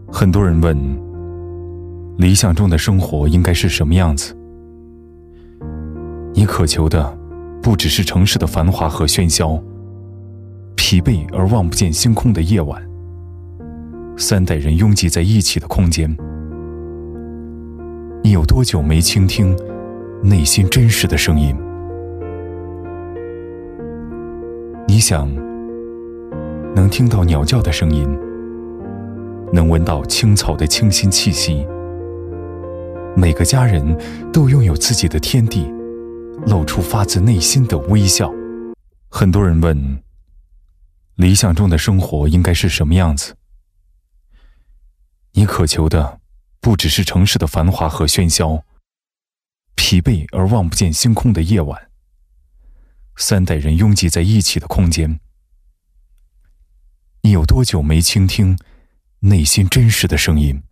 很多人问，理想中的生活应该是什么样子？你渴求的不只是城市的繁华和喧嚣，疲惫而望不见星空的夜晚，三代人拥挤在一起的空间。你有多久没倾听内心真实的声音？你想能听到鸟叫的声音，能闻到青草的清新气息。每个家人都拥有自己的天地，露出发自内心的微笑。很多人问，理想中的生活应该是什么样子？你渴求的不只是城市的繁华和喧嚣，疲惫而望不见星空的夜晚，三代人拥挤在一起的空间。你有多久没倾听内心真实的声音？